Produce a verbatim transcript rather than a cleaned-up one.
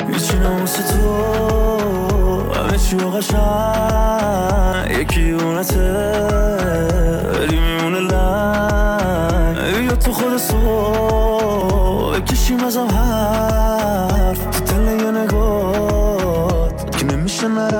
هیچی نموسه تو همه چی با قشنگ یکی اونته ولی میمونه لنگ یا تو خود سو بکشیم ازم حرف تو دل یه نگات که نمیشه نرم